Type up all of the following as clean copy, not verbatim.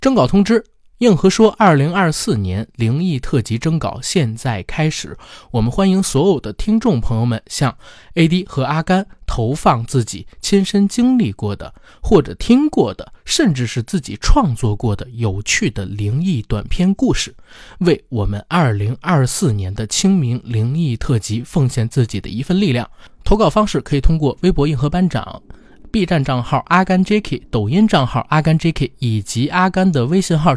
征稿通知，硬核说2024年灵异特辑征稿现在开始，我们欢迎所有的听众朋友们向 AD 和阿甘投放自己亲身经历过的或者听过的甚至是自己创作过的有趣的灵异短篇故事，为我们2024年的清明灵异特辑奉献自己的一份力量。投稿方式可以通过微博硬核班长、B 站账号阿甘 JK、 抖音账号阿甘 JK 以及阿甘的微信号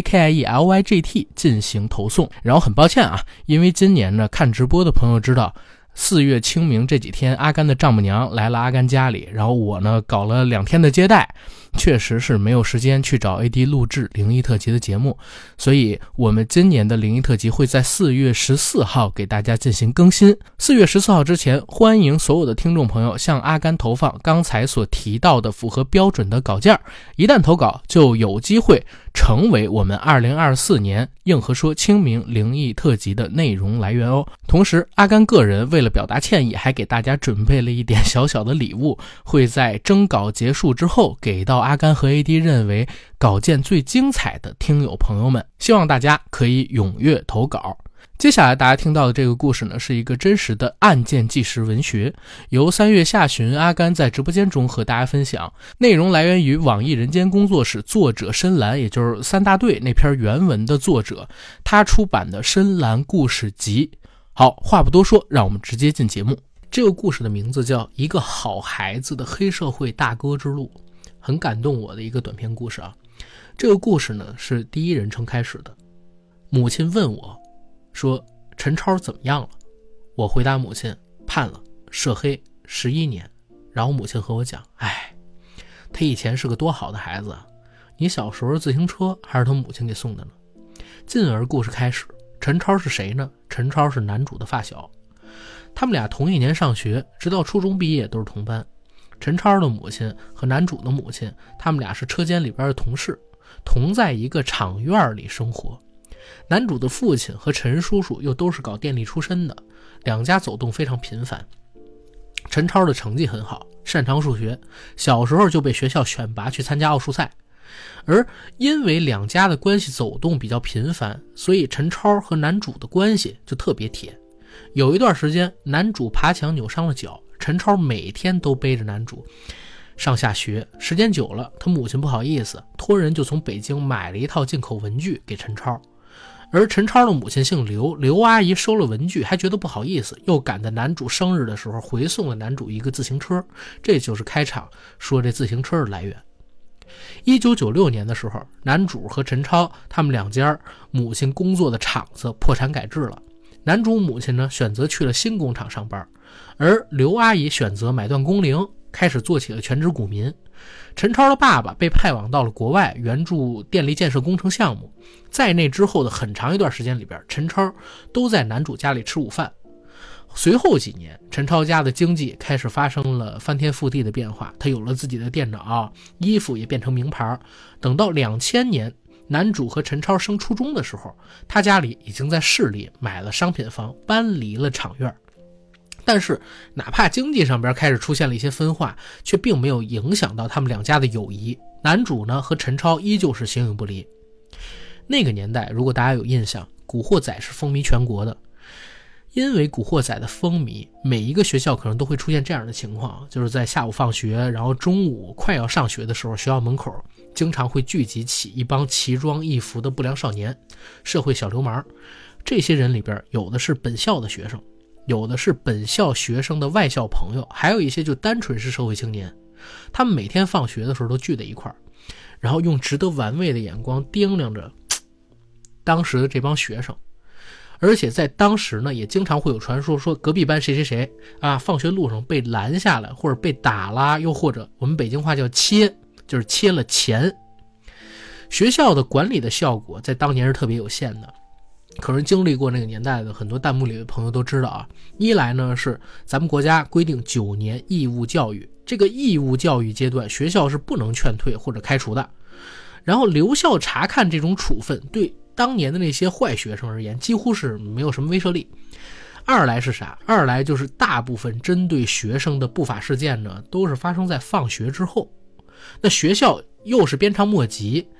JACKIELYGT 进行投送。然后很抱歉啊，因为今年呢，看直播的朋友知道4月清明这几天阿甘的丈母娘来了阿甘家里，然后我呢搞了2天的接待，确实是没有时间去找 AD 录制灵异特辑的节目，所以我们今年的灵异特辑会在4月14号给大家进行更新。4月14号之前，欢迎所有的听众朋友向阿甘投放刚才所提到的符合标准的稿件，一旦投稿就有机会成为我们2024年硬核说清明灵异特辑的内容来源哦。同时阿甘个人为了表达歉意，还给大家准备了一点小小的礼物，会在征稿结束之后给到阿甘和 AD 认为稿件最精彩的听友朋友们，希望大家可以踊跃投稿。接下来大家听到的这个故事呢，是一个真实的案件纪实文学，由3月下旬阿甘在直播间中和大家分享，内容来源于网易人间工作室作者深蓝，也就是3大队那篇原文的作者，他出版的深蓝故事集。好，话不多说，让我们直接进节目。这个故事的名字叫《一个好孩子的黑社会大哥之路》，很感动我的一个短篇故事啊。这个故事呢是第一人称开始的。母亲问我说陈超怎么样了，我回答母亲判了，涉黑11年。然后母亲和我讲，他以前是个多好的孩子啊，你小时候自行车还是他母亲给送的呢。进而故事开始，陈超是谁呢？陈超是男主的发小，他们俩同一年上学，直到初中毕业都是同班。陈超的母亲和男主的母亲，他们俩是车间里边的同事，同在一个厂院里生活。男主的父亲和陈叔叔又都是搞电力出身的，两家走动非常频繁。陈超的成绩很好，擅长数学，小时候就被学校选拔去参加奥数赛。而因为两家的关系走动比较频繁，所以陈超和男主的关系就特别铁。有一段时间，男主爬墙扭伤了脚，陈超每天都背着男主上下学，时间久了，他母亲不好意思，托人就从北京买了一套进口文具给陈超。而陈超的母亲姓刘，刘阿姨收了文具还觉得不好意思，又赶在男主生日的时候回送了男主一个自行车，这就是开场说这自行车的来源。1996年的时候，男主和陈超他们两家母亲工作的厂子破产改制了，男主母亲呢选择去了新工厂上班，而刘阿姨选择买断工龄，开始做起了全职股民。陈超的爸爸被派往到了国外援助电力建设工程项目，在那之后的很长一段时间里边，陈超都在男主家里吃午饭。随后几年，陈超家的经济开始发生了翻天覆地的变化，他有了自己的电脑，衣服也变成名牌。等到2000年男主和陈超升初中的时候，他家里已经在市里买了商品房，搬离了厂院。但是哪怕经济上边开始出现了一些分化，却并没有影响到他们两家的友谊。男主呢和陈超依旧是形影不离。那个年代如果大家有印象，古惑仔是风靡全国的。因为古惑仔的风靡，每一个学校可能都会出现这样的情况，就是在下午放学，然后中午快要上学的时候，学校门口经常会聚集起一帮奇装异服的不良少年，社会小流氓。这些人里边有的是本校的学生，有的是本校学生的外校朋友，还有一些就单纯是社会青年。他们每天放学的时候都聚在一块儿，然后用值得玩味的眼光掂量着当时的这帮学生。而且在当时呢，也经常会有传说说隔壁班谁谁谁啊，放学路上被拦下来，或者被打啦，又或者我们北京话叫切，就是切了钱。学校的管理的效果在当年是特别有限的。可能经历过那个年代的很多弹幕里的朋友都知道啊，一来呢是咱们国家规定9年义务教育，这个义务教育阶段学校是不能劝退或者开除的，然后留校查看这种处分对当年的那些坏学生而言几乎是没有什么威慑力。二来是啥？二来就是大部分针对学生的不法事件呢，都是发生在放学之后。那学校又是鞭长莫及，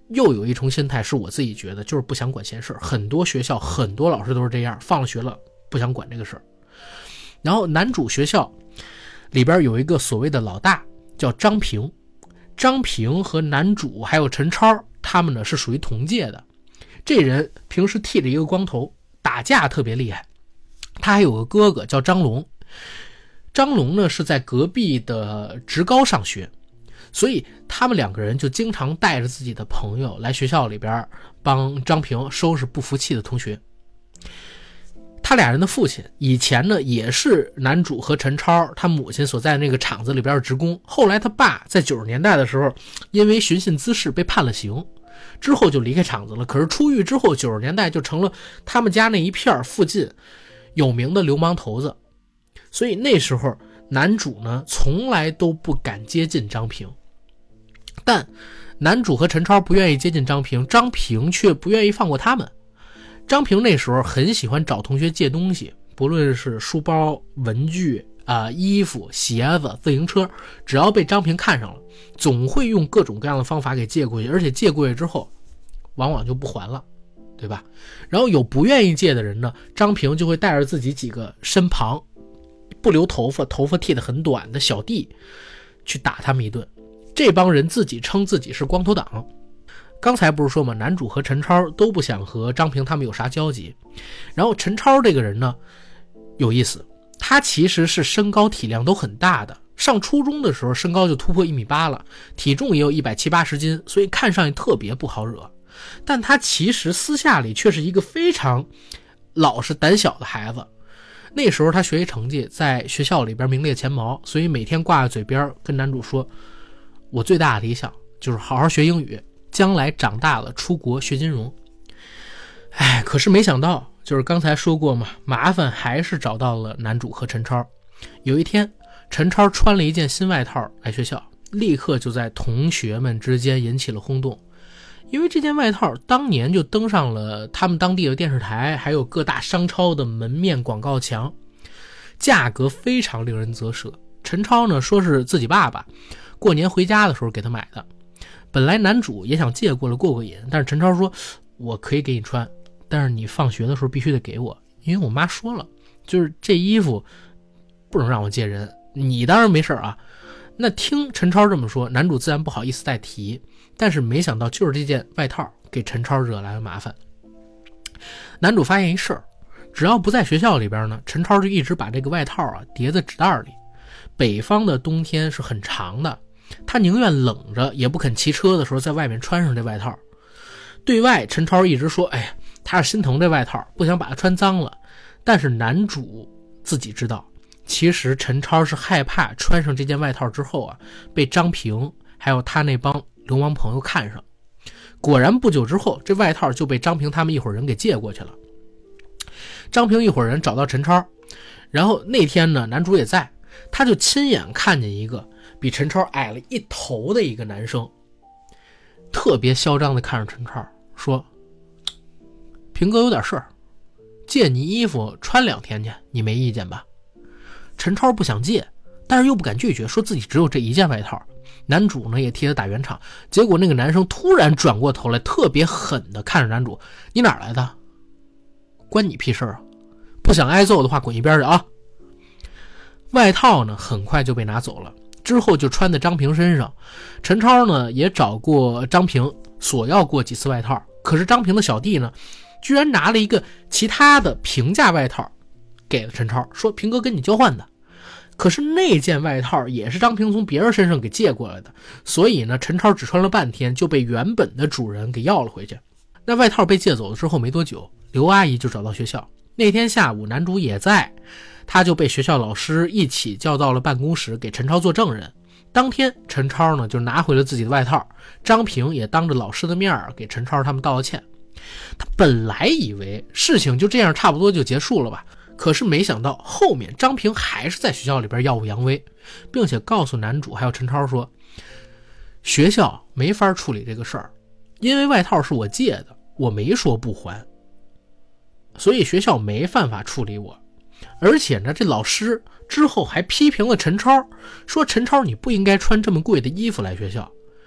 又有一重心态是我自己觉得就是不想管闲事，很多学校很多老师都是这样，放了学了不想管这个事儿。然后男主学校里边有一个所谓的老大叫张平，张平和男主还有陈超他们呢是属于同届的。这人平时剃着一个光头，打架特别厉害。他还有个哥哥叫张龙，张龙呢是在隔壁的职高上学，所以他们两个人就经常带着自己的朋友来学校里边帮张平收拾不服气的同学。他俩人的父亲以前呢也是男主和陈超他母亲所在那个厂子里边的职工，后来他爸在90年代的时候因为寻衅滋事被判了刑，之后就离开厂子了。可是出狱之后90年代就成了他们家那一片附近有名的流氓头子，所以那时候男主呢从来都不敢接近张平。但男主和陈超不愿意接近张平，张平却不愿意放过他们。张平那时候很喜欢找同学借东西，不论是书包、文具衣服、鞋子、自行车，只要被张平看上了，总会用各种各样的方法给借过去，而且借过去之后往往就不还了，对吧？然后有不愿意借的人呢，张平就会带着自己几个身旁不留头发剃得很短的小弟去打他们一顿。这帮人自己称自己是光头党。刚才不是说嘛，男主和陈超都不想和张平他们有啥交集。然后陈超这个人呢有意思，他其实是身高体量都很大的，上初中的时候身高就突破1.8米了，体重也有170-180斤，所以看上去特别不好惹。但他其实私下里却是一个非常老实胆小的孩子。那时候他学习成绩在学校里边名列前茅，所以每天挂在嘴边跟男主说，我最大的理想就是好好学英语，将来长大了出国学金融。可是没想到，就是刚才说过嘛，麻烦还是找到了男主和陈超。有一天，陈超穿了一件新外套来学校，立刻就在同学们之间引起了轰动。因为这件外套当年就登上了他们当地的电视台，还有各大商超的门面广告墙，价格非常令人啧舌。陈超呢说是自己爸爸过年回家的时候给他买的。本来男主也想借过来过瘾，但是陈超说，我可以给你穿，但是你放学的时候必须得给我，因为我妈说了，就是这衣服不能让我借人，你当然没事啊。那听陈超这么说，男主自然不好意思再提，但是没想到就是这件外套给陈超惹来了麻烦。男主发现一事儿，只要不在学校里边呢，陈超就一直把这个外套叠在纸袋里。北方的冬天是很长的，他宁愿冷着也不肯骑车的时候在外面穿上这外套。对外陈超一直说，他是心疼这外套，不想把它穿脏了。但是男主自己知道，其实陈超是害怕穿上这件外套之后被张平还有他那帮流氓朋友看上。果然不久之后，这外套就被张平他们一伙人给借过去了。张平一伙人找到陈超，然后那天呢，男主也在，他就亲眼看见一个比陈超矮了一头的一个男生，特别嚣张的看着陈超说，平哥有点事儿，借你衣服穿2天去，你没意见吧？陈超不想借，但是又不敢拒绝，说自己只有这一件外套。男主呢也替他打圆场，结果那个男生突然转过头来，特别狠的看着男主，你哪来的？关你屁事啊！不想挨揍的话滚一边去啊！外套呢很快就被拿走了，之后就穿在张平身上。陈超呢也找过张平索要过几次外套，可是张平的小弟呢居然拿了一个其他的平价外套给了陈超，说平哥跟你交换的。可是那件外套也是张平从别人身上给借过来的，所以呢陈超只穿了半天就被原本的主人给要了回去。那外套被借走了之后没多久，刘阿姨就找到学校。那天下午男主也在，他就被学校老师一起叫到了办公室给陈超做证人。当天陈超呢就拿回了自己的外套，张平也当着老师的面给陈超他们道了歉。他本来以为事情就这样差不多就结束了吧，可是没想到后面张平还是在学校里边耀武扬威，并且告诉男主还有陈超说，学校没法处理这个事儿，因为外套是我借的，我没说不还，所以学校没办法处理我。而且呢，这老师之后还批评了陈超，说陈超你不应该穿这么贵的衣服来学校，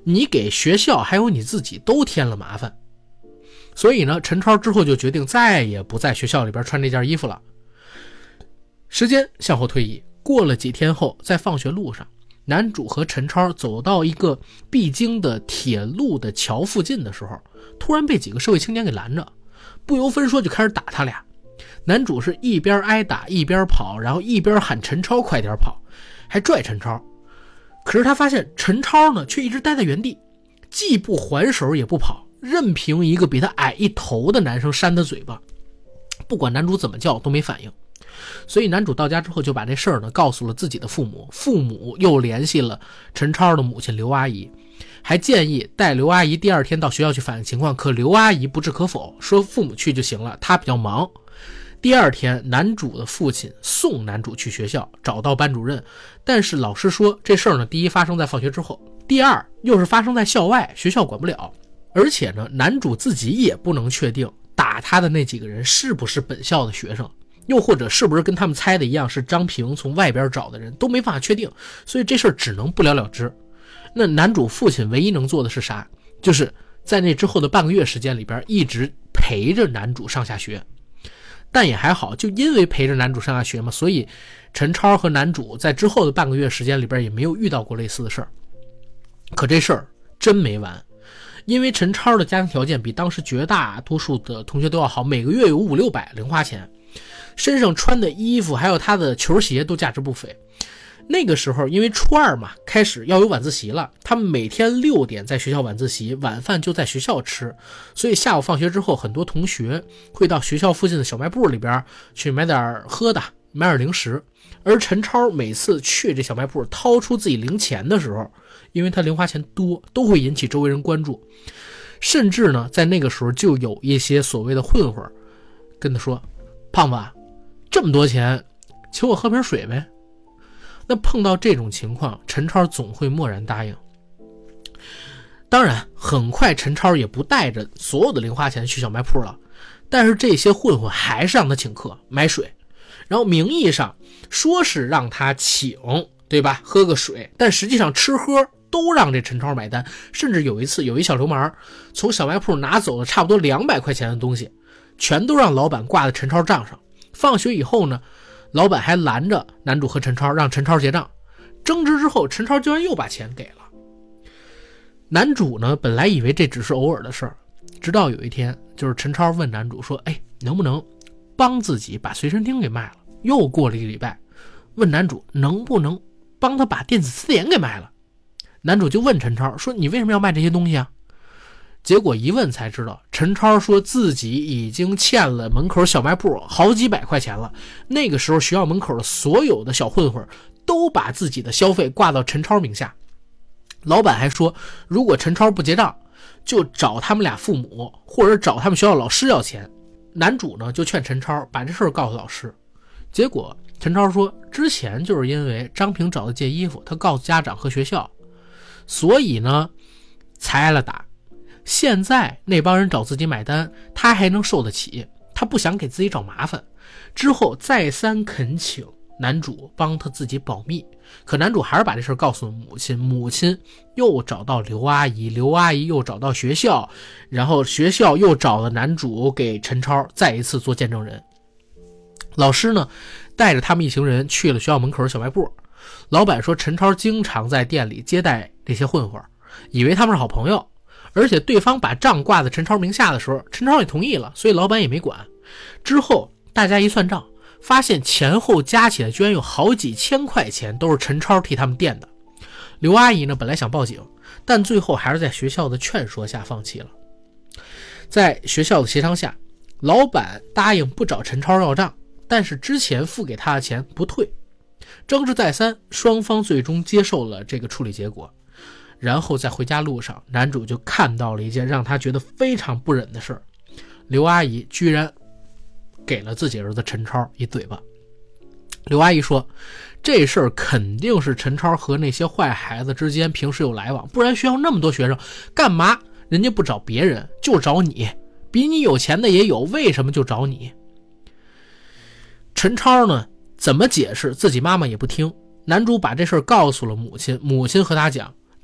你给学校还有你自己都添了麻烦。所以呢，陈超之后就决定再也不在学校里边穿这件衣服了。时间向后推移，过了几天后，在放学路上，男主和陈超走到一个必经的铁路的桥附近的时候，突然被几个社会青年给拦着，不由分说就开始打他俩。男主是一边挨打一边跑，然后一边喊陈超快点跑，还拽陈超。可是他发现陈超呢却一直待在原地，既不还手也不跑，任凭一个比他矮一头的男生扇他嘴巴，不管男主怎么叫都没反应。所以男主到家之后就把这事儿呢告诉了自己的父母，父母又联系了陈超的母亲刘阿姨，还建议带刘阿姨第二天到学校去反映情况，可刘阿姨不置可否，说父母去就行了，她比较忙。第二天，男主的父亲送男主去学校，找到班主任，但是老师说这事儿呢，第一发生在放学之后，第二又是发生在校外，学校管不了，而且呢，男主自己也不能确定打他的那几个人是不是本校的学生，又或者是不是跟他们猜的一样是张平从外边找的人，都没办法确定，所以这事儿只能不了了之。那男主父亲唯一能做的是啥？就是在那之后的半个月时间里边，一直陪着男主上下学。但也还好，就因为陪着男主上下学嘛，所以陈超和男主在之后的半个月时间里边也没有遇到过类似的事儿。可这事儿真没完，因为陈超的家庭条件比当时绝大多数的同学都要好，每个月有500-600零花钱，身上穿的衣服还有他的球鞋都价值不菲。那个时候因为初二嘛，开始要有晚自习了，他们每天6点在学校晚自习，晚饭就在学校吃，所以下午放学之后，很多同学会到学校附近的小卖部里边去买点喝的，买点零食。而陈超每次去这小卖部掏出自己零钱的时候，因为他零花钱多，都会引起周围人关注，甚至呢在那个时候就有一些所谓的混混跟他说，胖子这么多钱，请我喝瓶水呗。那碰到这种情况，陈超总会默然答应。当然很快陈超也不带着所有的零花钱去小卖铺了，但是这些混混还是让他请客买水，然后名义上说是让他请，对吧，喝个水，但实际上吃喝都让这陈超买单。甚至有一次有一小流氓从小卖铺拿走了差不多200块钱的东西，全都让老板挂在陈超账上。放学以后呢，老板还拦着男主和陈超，让陈超结账。争执之后，陈超居然又把钱给了。男主呢，本来以为这只是偶尔的事儿，直到有一天，就是陈超问男主说，能不能帮自己把随身听给卖了？又过了1个礼拜，问男主能不能帮他把电子词典给卖了。男主就问陈超说，你为什么要卖这些东西啊？结果一问才知道，陈超说自己已经欠了门口小卖部好几百块钱了。那个时候学校门口的所有的小混混都把自己的消费挂到陈超名下。老板还说，如果陈超不结账，就找他们俩父母或者找他们学校老师要钱。男主呢就劝陈超把这事告诉老师。结果陈超说，之前就是因为张平找他借衣服，他告诉家长和学校，所以呢才挨了打。现在那帮人找自己买单，他还能受得起，他不想给自己找麻烦。之后再三恳请男主帮他自己保密，可男主还是把这事告诉了母亲，母亲又找到刘阿姨，刘阿姨又找到学校，然后学校又找了男主给陈超再一次做见证人。老师呢带着他们一行人去了学校门口的小卖部，老板说陈超经常在店里接待这些混混，以为他们是好朋友，而且对方把账挂在陈超名下的时候，陈超也同意了，所以老板也没管。之后大家一算账，发现前后加起来居然有好几千块钱都是陈超替他们垫的。刘阿姨呢本来想报警，但最后还是在学校的劝说下放弃了。在学校的协商下，老板答应不找陈超要账，但是之前付给他的钱不退。争执再三，双方最终接受了这个处理结果。然后在回家路上，男主就看到了一件让他觉得非常不忍的事儿，刘阿姨居然给了自己儿子陈超一嘴巴。刘阿姨说，这事儿肯定是陈超和那些坏孩子之间平时有来往，不然学校那么多学生，干嘛人家不找别人就找你？比你有钱的也有，为什么就找你？陈超呢怎么解释自己妈妈也不听，男主把这事儿告诉了母亲，母亲和他讲，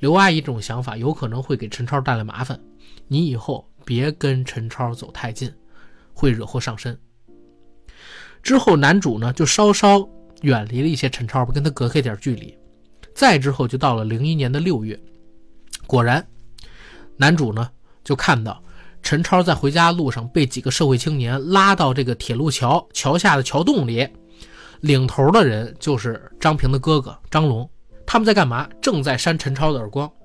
刘阿姨这种想法有可能会给陈超带来麻烦，你以后别跟陈超走太近，会惹祸上身。之后男主呢就稍稍远离了一些陈超，跟他隔开点距离。再之后就到了01年的6月，果然男主呢就看到陈超在回家路上被几个社会青年拉到这个铁路桥下的桥洞里，领头的人就是张平的哥哥张龙。他们在干嘛？正在扇陈超的耳光。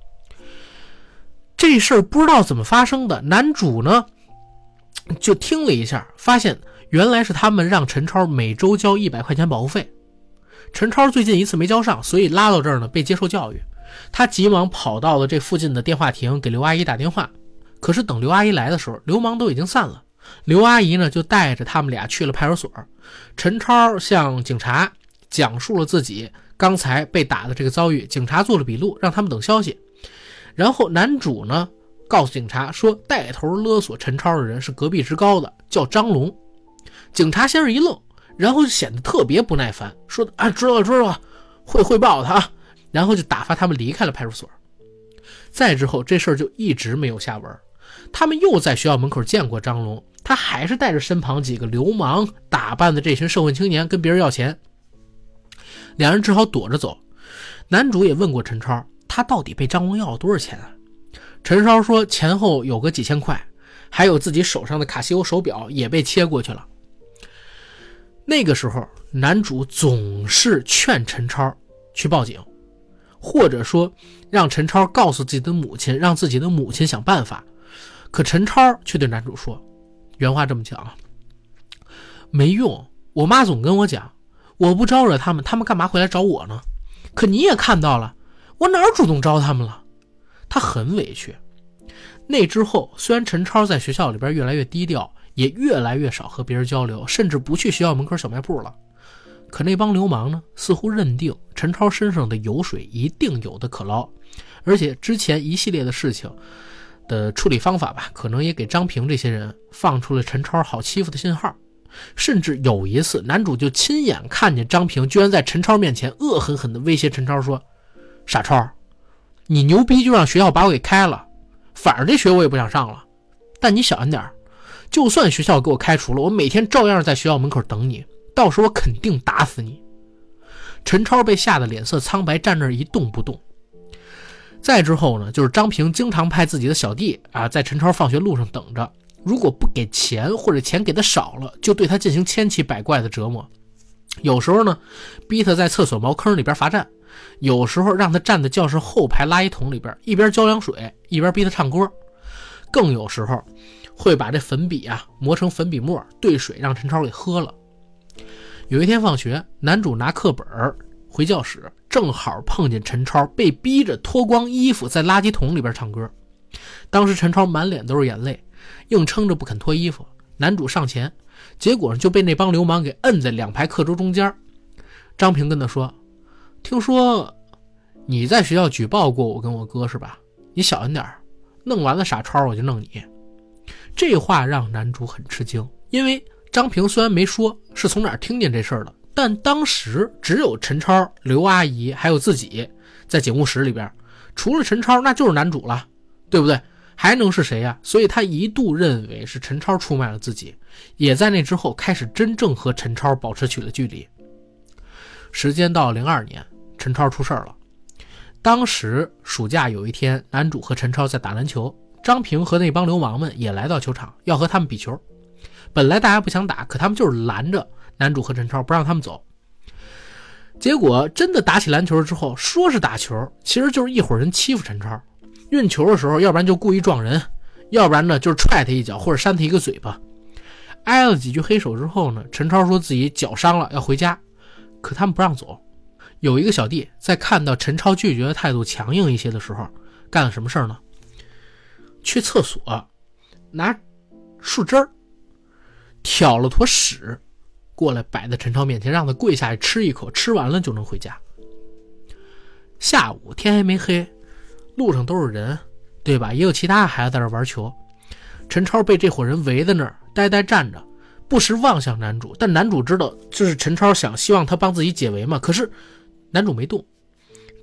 这事儿不知道怎么发生的，男主呢就听了一下，发现原来是他们让陈超每周交100块钱保护费。陈超最近一次没交上，所以拉到这儿呢被接受教育。他急忙跑到了这附近的电话亭给刘阿姨打电话，可是等刘阿姨来的时候，流氓都已经散了。刘阿姨呢就带着他们俩去了派出所。陈超向警察讲述了自己刚才被打的这个遭遇，警察做了笔录，让他们等消息。然后男主呢告诉警察说，带头勒索陈超的人是隔壁职高的，叫张龙。警察先是一愣，然后就显得特别不耐烦，说啊，知道了，会汇报他啊，然后就打发他们离开了派出所。再之后这事儿就一直没有下文。他们又在学校门口见过张龙，他还是带着身旁几个流氓打扮的这群社会青年跟别人要钱，两人只好躲着走。男主也问过陈超，他到底被张龙要了多少钱啊？陈超说前后有个几千块，还有自己手上的卡西欧手表也被切过去了。那个时候男主总是劝陈超去报警，或者说让陈超告诉自己的母亲，让自己的母亲想办法。可陈超却对男主说，原话这么讲啊，没用，我妈总跟我讲，我不招惹他们，他们干嘛回来找我呢？可你也看到了，我哪儿主动招他们了？他很委屈。那之后虽然陈超在学校里边越来越低调，也越来越少和别人交流，甚至不去学校门口小卖部了，可那帮流氓呢似乎认定陈超身上的油水一定有的可捞，而且之前一系列的事情的处理方法吧，可能也给张平这些人放出了陈超好欺负的信号。甚至有一次男主就亲眼看见张平居然在陈超面前恶狠狠地威胁陈超说，傻超，你牛逼就让学校把我给开了，反正这学我也不想上了，但你小心点，就算学校给我开除了，我每天照样在学校门口等你，到时候我肯定打死你。陈超被吓得脸色苍白，站那儿一动不动。再之后呢，就是张平经常派自己的小弟在陈超放学路上等着，如果不给钱或者钱给的少了，就对他进行千奇百怪的折磨。有时候呢逼他在厕所茅坑里边罚站，有时候让他站在教室后排垃圾桶里边，一边浇凉水一边逼他唱歌，更有时候会把这粉笔磨成粉笔沫兑水让陈超给喝了。有一天放学，男主拿课本回教室，正好碰见陈超被逼着脱光衣服在垃圾桶里边唱歌。当时陈超满脸都是眼泪，硬撑着不肯脱衣服。男主上前，结果就被那帮流氓给摁在2排课桌中间。张平跟他说，听说你在学校举报过我跟我哥是吧？你小心点，弄完了傻超我就弄你。这话让男主很吃惊，因为张平虽然没说是从哪儿听见这事儿的，但当时只有陈超、刘阿姨还有自己在警务室里边，除了陈超那就是男主了，对不对？还能是谁呀？所以他一度认为是陈超出卖了自己，也在那之后开始真正和陈超保持了距离。时间到02年，陈超出事了。当时暑假有一天，男主和陈超在打篮球，张平和那帮流氓们也来到球场，要和他们比球。本来大家不想打，可他们就是拦着男主和陈超不让他们走。结果真的打起篮球之后，说是打球，其实就是一伙人欺负陈超。运球的时候，要不然就故意撞人，要不然呢就是踹他一脚或者扇他一个嘴巴。挨了几句黑手之后呢，陈超说自己脚伤了要回家，可他们不让走。有一个小弟在看到陈超拒绝的态度强硬一些的时候，干了什么事呢？去厕所拿树枝挑了坨屎过来摆在陈超面前，让他跪下去吃一口，吃完了就能回家。下午天还没黑，路上都是人，对吧？也有其他孩子在这玩球。陈超被这伙人围在那儿呆呆站着，不时望向男主，但男主知道这是陈超希望他帮自己解围嘛，可是男主没动。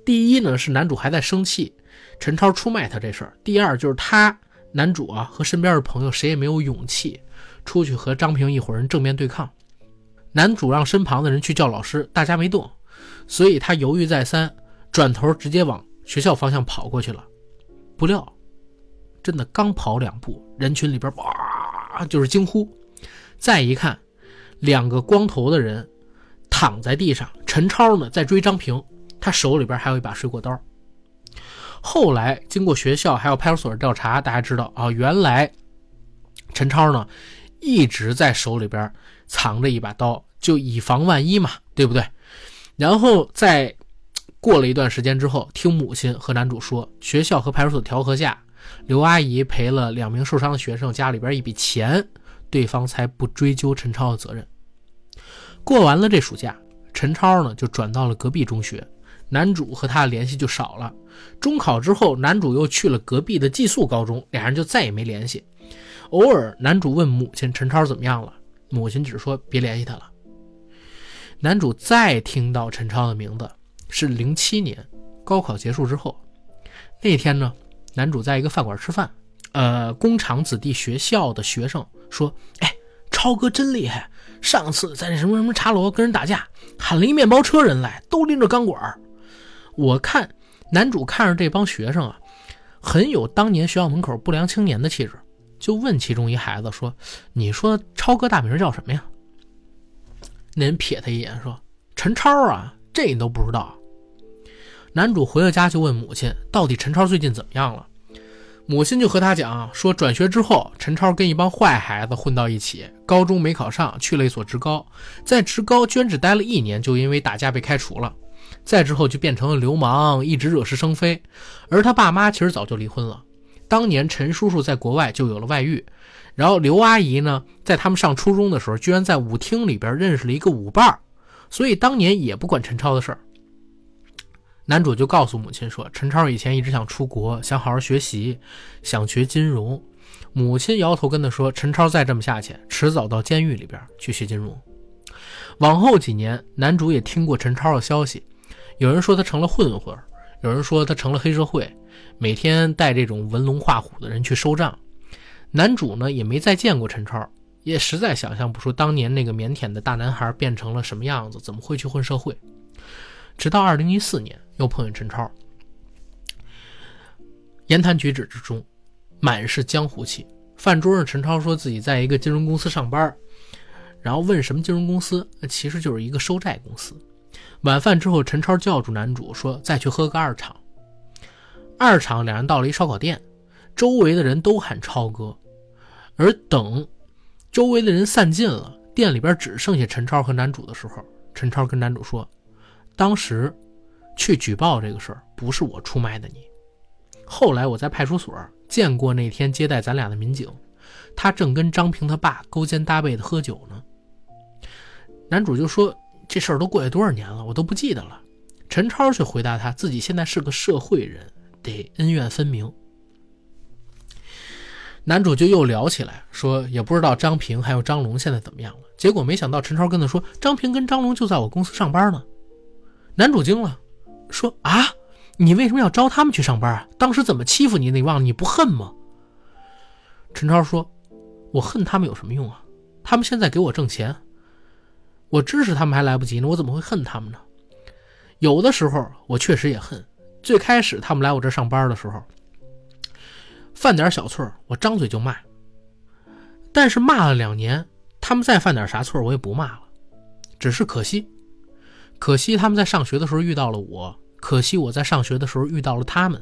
第一呢是男主还在生气陈超出卖他这事儿，第二就是男主和身边的朋友谁也没有勇气出去和张平一伙人正面对抗。男主让身旁的人去叫老师，大家没动，所以他犹豫再三，转头直接往学校方向跑过去了。不料真的刚跑2步，人群里边哇就是惊呼，再一看2个光头的人躺在地上，陈超呢在追张平，他手里边还有一把水果刀。后来经过学校还有派出所的调查，大家知道原来陈超呢一直在手里边藏着一把刀，就以防万一嘛，对不对？然后在过了一段时间之后，听母亲和男主说，学校和派出所调和下，刘阿姨赔了2名受伤的学生家里边一笔钱，对方才不追究陈超的责任。过完了这暑假，陈超呢就转到了隔壁中学，男主和他的联系就少了。中考之后，男主又去了隔壁的寄宿高中，俩人就再也没联系。偶尔男主问母亲陈超怎么样了，母亲只说别联系他了。男主再听到陈超的名字是07年高考结束之后，那天呢男主在一个饭馆吃饭，工厂子弟学校的学生说，超哥真厉害，上次在那什么什么茶楼跟人打架，喊了一面包车人来，都拎着钢管。我看男主看着这帮学生很有当年学校门口不良青年的气质，就问其中一孩子说，你说超哥大名叫什么呀？那人瞥他一眼说，陈超这你都不知道。男主回了家就问母亲，到底陈超最近怎么样了？母亲就和他讲说，转学之后陈超跟一帮坏孩子混到一起，高中没考上，去了一所职高，在职高居然只待了1年，就因为打架被开除了，再之后就变成了流氓，一直惹是生非。而他爸妈其实早就离婚了，当年陈叔叔在国外就有了外遇，然后刘阿姨呢在他们上初中的时候居然在舞厅里边认识了一个舞伴，所以当年也不管陈超的事儿。男主就告诉母亲说，陈超以前一直想出国，想好好学习，想学金融。母亲摇头跟他说，陈超再这么下去，迟早到监狱里边去学金融。往后几年，男主也听过陈超的消息，有人说他成了混混，有人说他成了黑社会，每天带这种文龙画虎的人去收账。男主呢也没再见过陈超，也实在想象不出当年那个腼腆的大男孩变成了什么样子，怎么会去混社会。直到2014年又碰见陈超，言谈举止之中满是江湖气。饭桌上陈超说自己在一个金融公司上班，然后问什么金融公司，其实就是一个收债公司。晚饭之后，陈超叫住男主说再去喝个2场。2场两人到了一烧烤店，周围的人都喊超哥，而等周围的人散尽了，店里边只剩下陈超和男主的时候，陈超跟男主说，当时去举报这个事儿不是我出卖的你，后来我在派出所见过那天接待咱俩的民警，他正跟张平他爸勾肩搭背的喝酒呢。男主就说，这事儿都过去多少年了，我都不记得了。陈超却回答他，自己现在是个社会人，得恩怨分明。男主就又聊起来，说也不知道张平还有张龙现在怎么样了。结果没想到陈超跟他说，张平跟张龙就在我公司上班呢。男主惊了，说你为什么要招他们去上班当时怎么欺负你，你忘了你不恨吗？陈超说，我恨他们有什么用啊？他们现在给我挣钱，我支持他们还来不及呢，我怎么会恨他们呢？有的时候我确实也恨，最开始他们来我这上班的时候，犯点小错我张嘴就骂，但是骂了2年，他们再犯点啥错我也不骂了，只是可惜他们在上学的时候遇到了我，可惜我在上学的时候遇到了他们。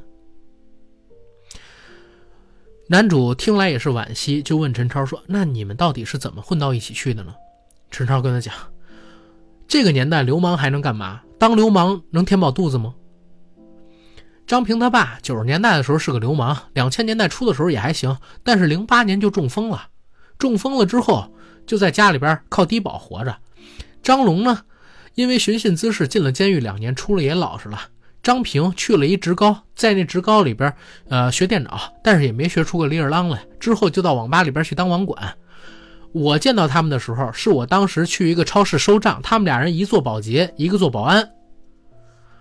男主听来也是惋惜，就问陈超说，那你们到底是怎么混到一起去的呢？陈超跟他讲，这个年代流氓还能干嘛？当流氓能填饱肚子吗？张平他爸90年代的时候是个流氓，2000年代初的时候也还行，但是08年就中风了之后就在家里边靠低保活着。张龙呢因为寻衅滋事进了监狱2年，出了也老实了。张平去了一职高，在那职高里边学电脑，但是也没学出个里尔啷来，之后就到网吧里边去当网管。我见到他们的时候，是我当时去一个超市收账，他们俩人一做保洁，一个做保安。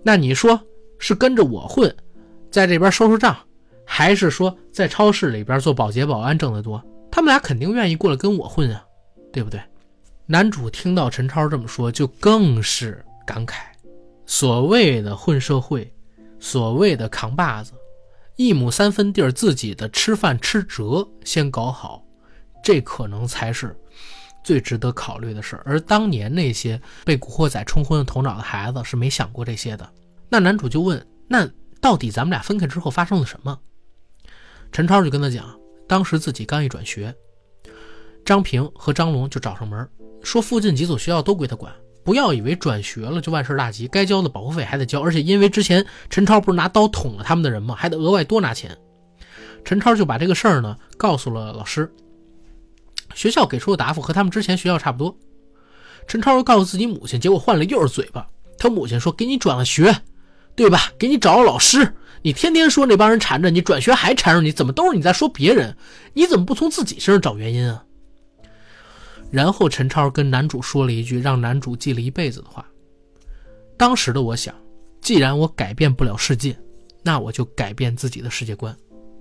那你说是跟着我混，在这边收收账，还是说在超市里边做保洁保安挣得多？他们俩肯定愿意过来跟我混啊，对不对？男主听到陈超这么说，就更是感慨，所谓的混社会，所谓的扛把子，一亩三分地儿自己的吃饭吃辙先搞好，这可能才是最值得考虑的事。而当年那些被古惑仔冲昏了头脑的孩子是没想过这些的。那男主就问，那到底咱们俩分开之后发生了什么？陈超就跟他讲，当时自己刚一转学，张平和张龙就找上门，说附近几所学校都归他管，不要以为转学了就万事大吉，该交的保护费还得交，而且因为之前陈超不是拿刀捅了他们的人吗，还得额外多拿钱。陈超就把这个事儿呢告诉了老师，学校给出的答复和他们之前学校差不多。陈超又告诉自己母亲，结果换了又是嘴巴，他母亲说给你转了学，对吧？给你找了老师，你天天说那帮人缠着你，转学还缠着你，怎么都是你在说别人？你怎么不从自己身上找原因啊？然后陈超跟男主说了一句让男主记了一辈子的话，当时的我想，既然我改变不了世界，那我就改变自己的世界观。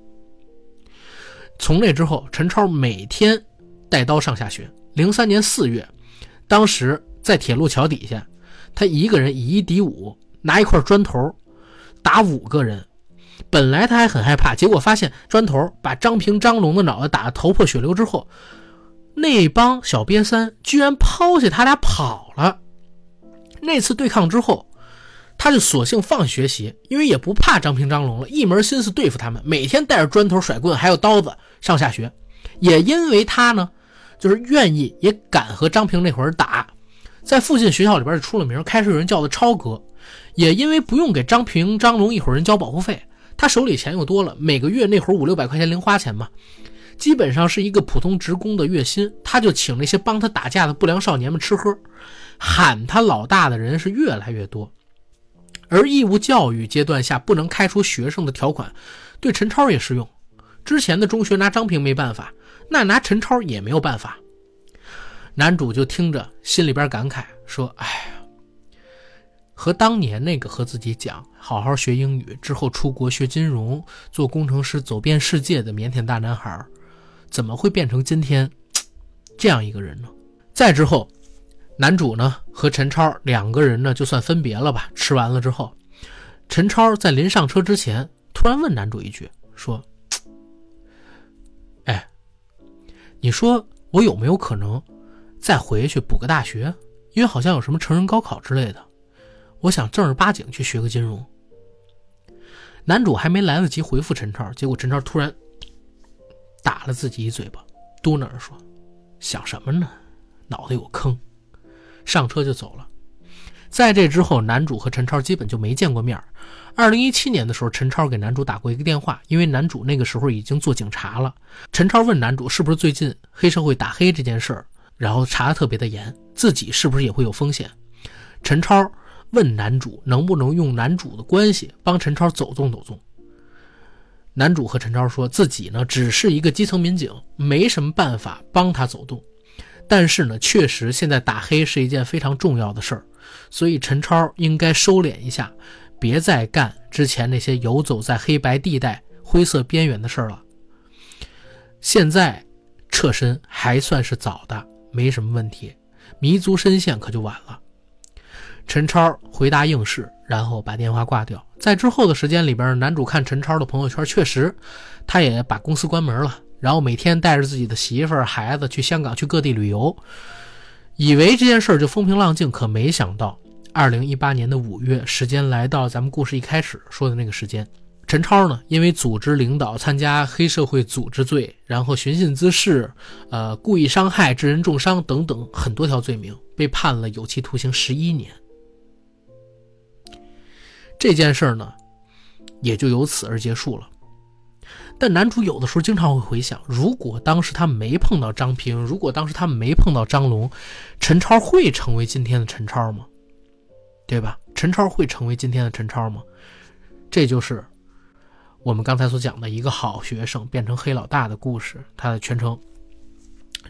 从那之后，陈超每天带刀上下学。03年4月，当时在铁路桥底下，他一个人以1敌5，拿一块砖头打5个人。本来他还很害怕，结果发现砖头把张平张龙的脑袋打得头破血流之后，那帮小瘪三居然抛下他俩跑了。那次对抗之后，他就索性放学习，因为也不怕张平张龙了，一门心思对付他们，每天带着砖头甩棍还有刀子上下学。也因为他呢就是愿意也敢和张平那会儿打，在附近学校里边就出了名，开始有人叫他超哥。也因为不用给张平张龙一伙人交保护费，他手里钱又多了，每个月那会儿500-600块钱零花钱嘛，基本上是一个普通职工的月薪。他就请那些帮他打架的不良少年们吃喝，喊他老大的人是越来越多。而义务教育阶段下不能开除学生的条款对陈超也适用，之前的中学拿张平没办法，那拿陈超也没有办法。男主就听着心里边感慨说，哎呀，和当年那个和自己讲好好学英语之后出国学金融做工程师走遍世界的腼腆大男孩，怎么会变成今天这样一个人呢？再之后，男主呢和陈超两个人呢就算分别了吧。吃完了之后，陈超在临上车之前突然问男主一句，说，哎，你说我有没有可能再回去补个大学？因为好像有什么成人高考之类的，我想正儿八经去学个金融。男主还没来得及回复陈超，结果陈超突然打了自己一嘴巴，嘟囔着说，想什么呢，脑袋有坑，上车就走了。在这之后，男主和陈超基本就没见过面。2017年的时候，陈超给男主打过一个电话，因为男主那个时候已经做警察了。陈超问男主是不是最近黑社会打黑这件事儿，然后查得特别的严，自己是不是也会有风险。陈超问男主能不能用男主的关系帮陈超走动走动。男主和陈超说自己呢只是一个基层民警，没什么办法帮他走动，但是呢确实现在打黑是一件非常重要的事儿，所以陈超应该收敛一下，别再干之前那些游走在黑白地带灰色边缘的事儿了。现在撤身还算是早的，没什么问题，迷足深陷可就晚了。陈超回答应是，然后把电话挂掉。在之后的时间里边，男主看陈超的朋友圈，确实他也把公司关门了，然后每天带着自己的媳妇儿孩子去香港去各地旅游，以为这件事就风平浪静，可没想到2018年的5月，时间来到咱们故事一开始说的那个时间，陈超呢因为组织领导参加黑社会组织罪，然后寻衅滋事，故意伤害致人重伤等等很多条罪名，被判了有期徒刑11年。这件事呢也就由此而结束了。但男主有的时候经常会回想，如果当时他没碰到张平，如果当时他没碰到张龙，陈超会成为今天的陈超吗？对吧？陈超会成为今天的陈超吗？这就是我们刚才所讲的一个好学生变成黑老大的故事，它的全程。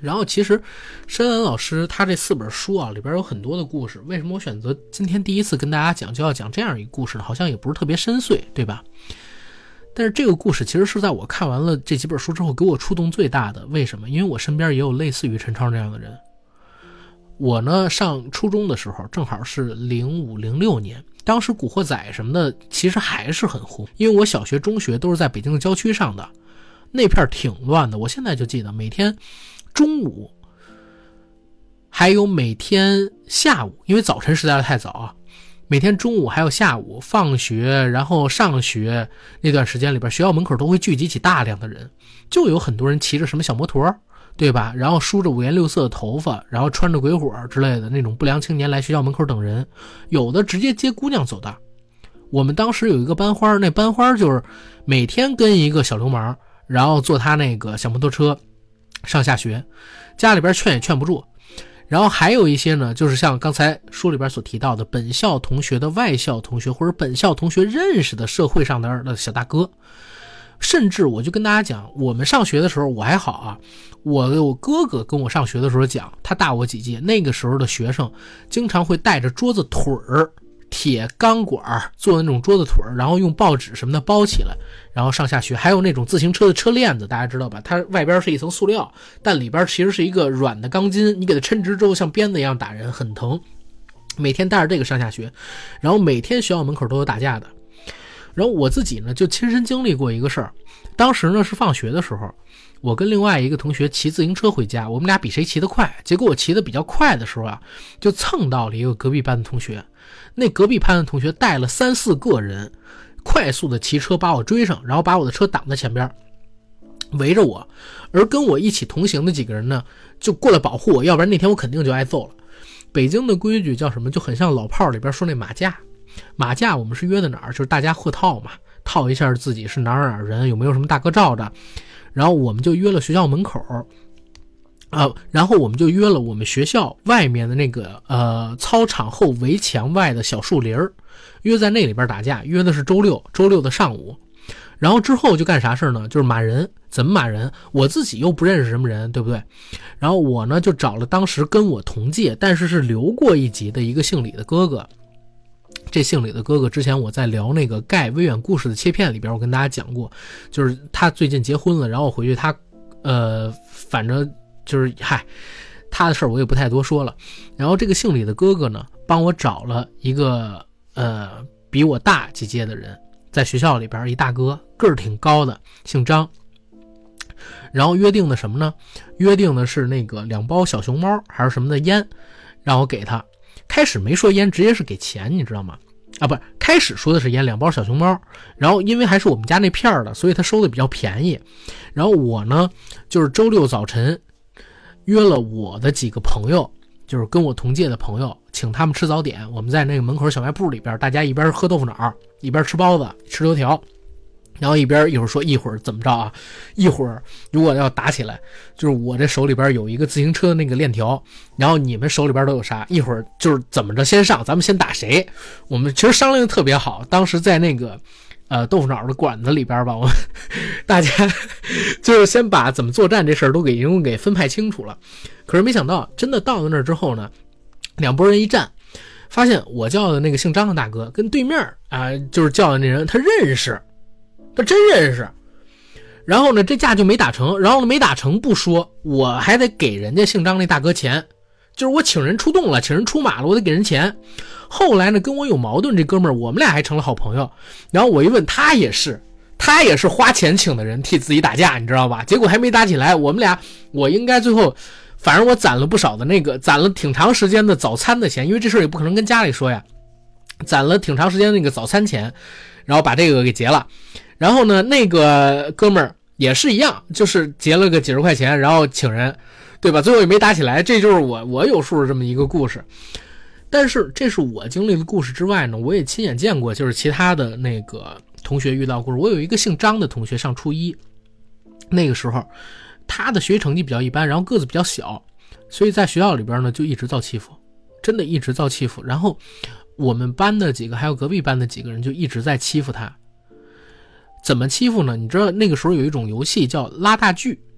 然后其实申恩老师他这4本书啊，里边有很多的故事。为什么我选择今天第一次跟大家讲就要讲这样一个故事呢？好像也不是特别深邃，对吧？但是这个故事其实是在我看完了这几本书之后给我触动最大的。为什么？因为我身边也有类似于陈超这样的人。我呢上初中的时候正好是05、06年，当时古惑仔什么的其实还是很红，因为我小学中学都是在北京的郊区上的，那片挺乱的。我现在就记得每天中午还有每天下午，因为早晨实在是太早啊，每天中午还有下午放学然后上学那段时间里边，学校门口都会聚集起大量的人，就有很多人骑着什么小摩托，对吧？然后梳着五颜六色的头发，然后穿着鬼火之类的那种不良青年来学校门口等人，有的直接接姑娘走的。我们当时有一个班花，那班花就是每天跟一个小流氓，然后坐他那个小摩托车上下学，家里边劝也劝不住。然后还有一些呢，就是像刚才书里边所提到的本校同学的外校同学，或者本校同学认识的社会上的小大哥。甚至我就跟大家讲，我们上学的时候我还好啊，我哥哥跟我上学的时候讲，他大我几届，那个时候的学生经常会带着桌子腿儿、铁钢管做的那种桌子腿儿，然后用报纸什么的包起来，然后上下学。还有那种自行车的车链子，大家知道吧？它外边是一层塑料，但里边其实是一个软的钢筋，你给它抻直之后像鞭子一样打人，很疼。每天带着这个上下学，然后每天学校门口都有打架的。然后我自己呢就亲身经历过一个事儿，当时呢是放学的时候，我跟另外一个同学骑自行车回家，我们俩比谁骑得快。结果我骑得比较快的时候啊，就蹭到了一个隔壁班的同学。那隔壁班的同学带了3、4个人，快速的骑车把我追上，然后把我的车挡在前边，围着我。而跟我一起同行的几个人呢，就过来保护我，要不然那天我肯定就挨揍了。北京的规矩叫什么？就很像老炮里边说那马架。马架我们是约的哪儿？就是大家贺套嘛，套一下自己是哪儿人，有没有什么大哥罩着。然后我们就约了学校门口然后我们就约了我们学校外面的那个操场后围墙外的小树林，约在那里边打架，约的是周六的上午。然后之后就干啥事呢？就是骂人。怎么骂人？我自己又不认识什么人，对不对？然后我呢就找了当时跟我同届但是留过一级的一个姓李的哥哥。这姓李的哥哥之前我在聊那个盖微远故事的切片里边我跟大家讲过，就是他最近结婚了，然后回去他反正就是他的事儿我也不太多说了。然后这个姓李的哥哥呢帮我找了一个比我大几届的人，在学校里边一大哥，个儿挺高的，姓张。然后约定的什么呢？约定的是那个2包小熊猫还是什么的烟，让我给他。开始没说烟，直接是给钱，你知道吗？不是，开始说的是烟，2包小熊猫。然后因为还是我们家那片的，所以他收的比较便宜。然后我呢就是周六早晨约了我的几个朋友，就是跟我同届的朋友，请他们吃早点。我们在那个门口小卖部里边，大家一边喝豆腐脑，一边吃包子吃油条，然后一会儿说一会儿怎么着啊，一会儿如果要打起来，就是我这手里边有一个自行车的那个链条，然后你们手里边都有啥，一会儿就是怎么着先上，咱们先打谁。我们其实商量的特别好，当时在那个豆腐脑的馆子里边吧，我们大家就是先把怎么作战这事儿都给分派清楚了。可是没想到真的到了那儿之后呢，2拨人一站，发现我叫的那个姓张的大哥跟对面就是叫的那人他认识，他真认识。然后呢这架就没打成，然后呢没打成不说，我还得给人家姓张那大哥钱，就是我请人出动了，请人出马了，我得给人钱。后来呢跟我有矛盾这哥们儿，我们俩还成了好朋友。然后我一问他也是花钱请的人替自己打架，你知道吧？结果还没打起来，我们俩我应该最后反正我攒了不少的攒了挺长时间的早餐的钱，因为这事儿也不可能跟家里说呀，攒了挺长时间那个早餐钱，然后把这个给结了。然后呢那个哥们儿也是一样，就是结了个几十块钱，然后请人，对吧？最后也没打起来。这就是我有数的这么一个故事。但是这是我经历的故事之外呢，我也亲眼见过就是其他的那个同学遇到故事。我有一个姓张的同学上初一，那个时候他的学习成绩比较一般，然后个子比较小，所以在学校里边呢就一直遭欺负，真的一直遭欺负。然后我们班的几个还有隔壁班的几个人就一直在欺负他。怎么欺负呢？你知道那个时候有一种游戏叫拉大锯，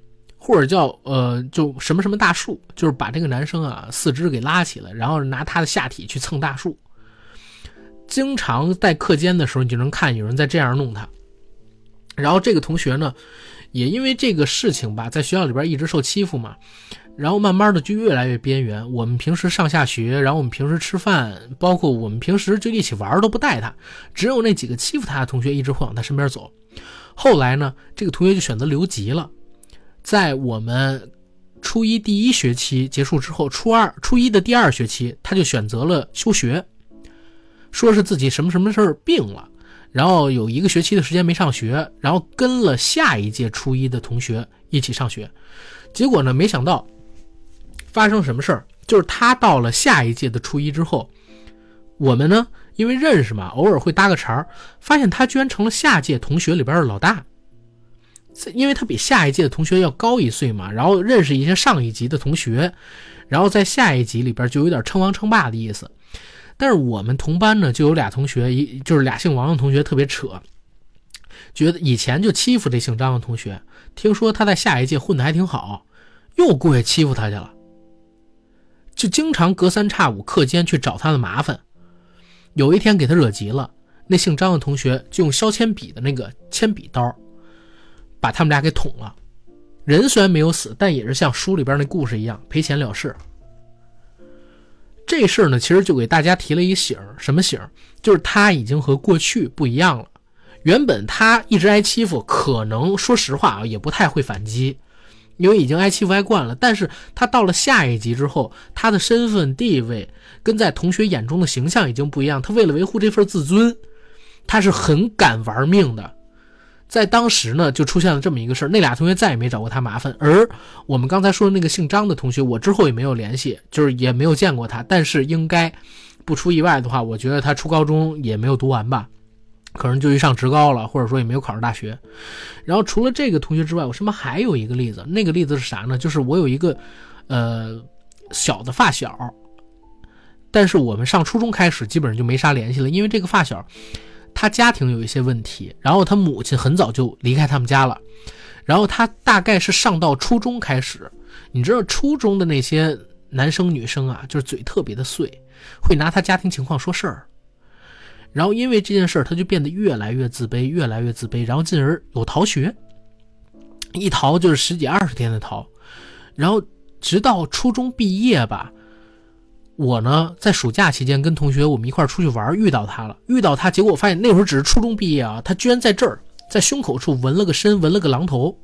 或者叫就什么什么大树，就是把这个男生啊四肢给拉起来，然后拿他的下体去蹭大树。经常在课间的时候你就能看有人在这样弄他。然后这个同学呢也因为这个事情吧，在学校里边一直受欺负嘛，然后慢慢的就越来越边缘。我们平时上下学，然后我们平时吃饭，包括我们平时就一起玩都不带他，只有那几个欺负他的同学一直会往他身边走。后来呢，这个同学就选择留级了。在我们初一第一学期结束之后，初一的第二学期，他就选择了休学，说是自己什么什么事儿病了，然后有1个学期的时间没上学，然后跟了下一届初一的同学一起上学。结果呢，没想到发生什么事儿，就是他到了下一届的初一之后，我们呢因为认识嘛，偶尔会搭个茬，发现他居然成了下届同学里边的老大。因为他比下一届的同学要高1岁嘛，然后认识一些上一级的同学，然后在下一级里边就有点称王称霸的意思。但是我们同班呢就有俩同学，就是俩姓王的同学特别扯，觉得以前就欺负这姓张的同学，听说他在下一届混得还挺好，又过去欺负他去了，就经常隔3差5课间去找他的麻烦。有一天给他惹急了，那姓张的同学就用削铅笔的那个铅笔刀把他们俩给捅了。人虽然没有死，但也是像书里边那故事一样赔钱了事。这事儿呢其实就给大家提了一醒，什么醒？就是他已经和过去不一样了。原本他一直挨欺负，可能说实话啊也不太会反击，因为已经挨欺负挨惯了。但是他到了下一级之后，他的身份地位跟在同学眼中的形象已经不一样，他为了维护这份自尊，他是很敢玩命的。在当时呢就出现了这么一个事儿，那俩同学再也没找过他麻烦。而我们刚才说的那个姓张的同学，我之后也没有联系，就是也没有见过他，但是应该不出意外的话，我觉得他初高中也没有读完吧，可能就去上职高了，或者说也没有考上大学。然后除了这个同学之外，我身边还有一个例子，那个例子是啥呢？就是我有一个小的发小，但是我们上初中开始基本上就没啥联系了，因为这个发小他家庭有一些问题，然后他母亲很早就离开他们家了，然后他大概是上到初中开始，你知道初中的那些男生女生啊，就是嘴特别的碎，会拿他家庭情况说事儿，然后因为这件事他就变得越来越自卑，越来越自卑，然后进而有逃学，一逃就是10几20天的逃，然后直到初中毕业吧。我呢在暑假期间跟同学我们一块出去玩，遇到他，结果我发现那会儿只是初中毕业啊，他居然在这儿在胸口处纹了个身，纹了个狼头，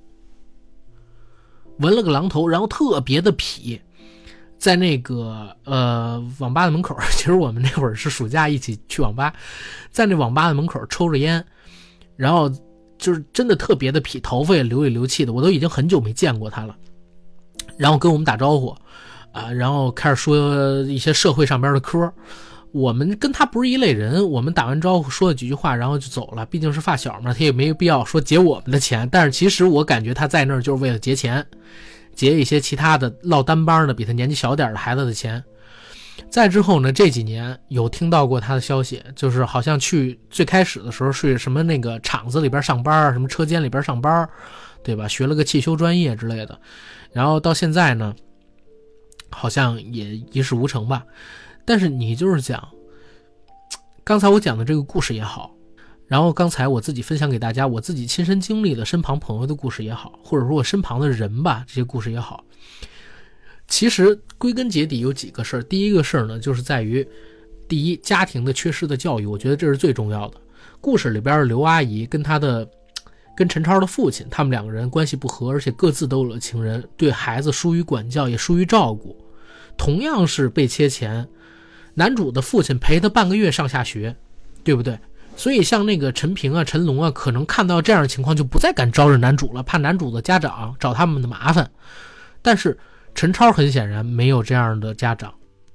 然后特别的痞，在那个网吧的门口，其实我们那会儿是暑假一起去网吧，在那网吧的门口抽着烟，然后就是真的特别的痞，头发也流里流气的，我都已经很久没见过他了。然后跟我们打招呼然后开始说一些社会上边的嗑。我们跟他不是一类人，我们打完招呼说了几句话，然后就走了，毕竟是发小嘛，他也没有必要说劫我们的钱。但是其实我感觉他在那儿就是为了劫钱，劫一些其他的落单班的比他年纪小点的孩子的钱。再之后呢，这几年有听到过他的消息，就是好像去最开始的时候是什么那个厂子里边上班，什么车间里边上班，对吧，学了个汽修专业之类的，然后到现在呢好像也一事无成吧。但是你就是讲刚才我讲的这个故事也好，然后刚才我自己分享给大家我自己亲身经历的身旁朋友的故事也好，或者说我身旁的人吧，这些故事也好，其实归根结底有几个事儿。第一个事儿呢，就是在于第一，家庭的缺失的教育，我觉得这是最重要的。故事里边的刘阿姨跟陈超的父亲，他们两个人关系不和，而且各自都有了情人，对孩子疏于管教也疏于照顾。同样是被切钱，男主的父亲陪他半个月上下学，对不对？所以像那个陈平啊、陈龙啊，可能看到这样的情况就不再敢招惹男主了，怕男主的家长找他们的麻烦。但是陈超很显然没有这样的家长，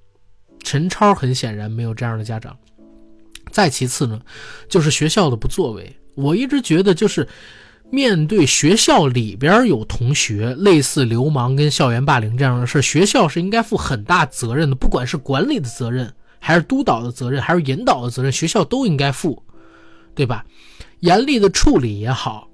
再其次呢，就是学校的不作为。我一直觉得就是面对学校里边有同学类似流氓跟校园霸凌这样的事，学校是应该负很大责任的，不管是管理的责任还是督导的责任还是引导的责任，学校都应该负，对吧？严厉的处理也好，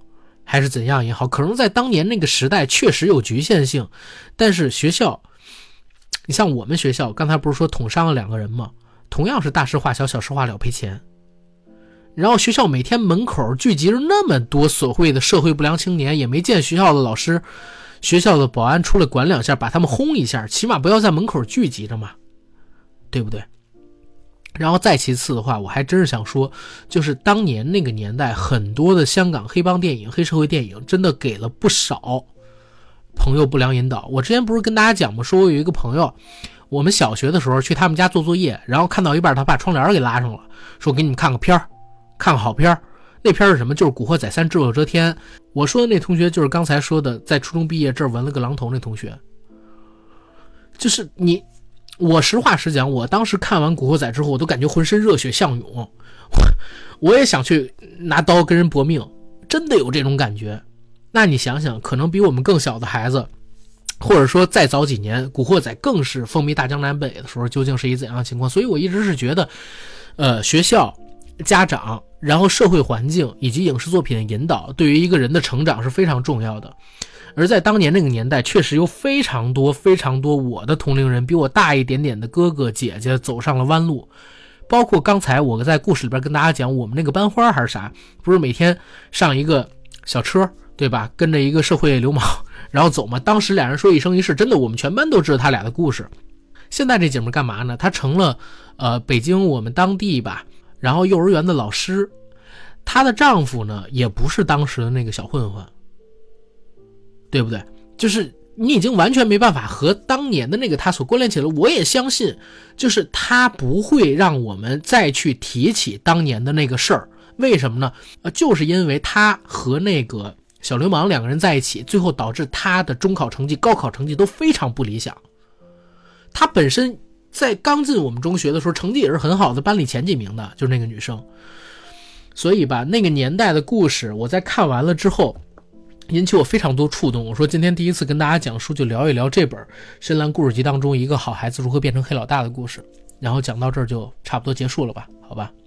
还是怎样也好，可能在当年那个时代确实有局限性，但是学校，你像我们学校刚才不是说捅伤了2个人吗？同样是大事化小，小事化了赔钱。然后学校每天门口聚集着那么多所谓的社会不良青年，也没见学校的老师、学校的保安出来管2下，把他们轰一下，起码不要在门口聚集着嘛，对不对？然后再其次的话，我还真是想说，就是当年那个年代很多的香港黑帮电影、黑社会电影真的给了不少朋友不良引导。我之前不是跟大家讲吗，说我有一个朋友，我们小学的时候去他们家做作业，然后看到一半他把窗帘给拉上了，说给你们看个片儿，看个好片儿。那片是什么？就是《古惑仔3：智勇遮天》。我说的那同学就是刚才说的在初中毕业这儿纹了个狼头那同学。就是我实话实讲，我当时看完《古惑仔》之后，我都感觉浑身热血向涌，我也想去拿刀跟人搏命，真的有这种感觉。那你想想，可能比我们更小的孩子，或者说再早几年，《古惑仔》更是风靡大江南北的时候，究竟是一怎样的情况？所以我一直是觉得，学校、家长，然后社会环境以及影视作品的引导，对于一个人的成长是非常重要的。而在当年那个年代，确实有非常多我的同龄人，比我大一点点的哥哥姐姐走上了弯路。包括刚才我在故事里边跟大家讲，我们那个班花还是啥，不是每天上一个小车，对吧？跟着一个社会流氓然后走嘛。当时俩人说一生一世，真的我们全班都知道他俩的故事。现在这姐们干嘛呢？她成了北京我们当地吧，然后幼儿园的老师。她的丈夫呢，也不是当时的那个小混混，对不对？就是你已经完全没办法和当年的那个他所关联起来。我也相信，就是他不会让我们再去提起当年的那个事儿。为什么呢？就是因为他和那个小流氓2个人在一起，最后导致他的中考成绩、高考成绩都非常不理想。他本身在刚进我们中学的时候，成绩也是很好的，班里前几名的，就是那个女生。所以吧，那个年代的故事，我在看完了之后，引起我非常多触动。我说今天第一次跟大家讲书，就聊一聊这本深蓝故事集当中一个好孩子如何变成黑老大的故事。然后讲到这儿就差不多结束了吧，好吧。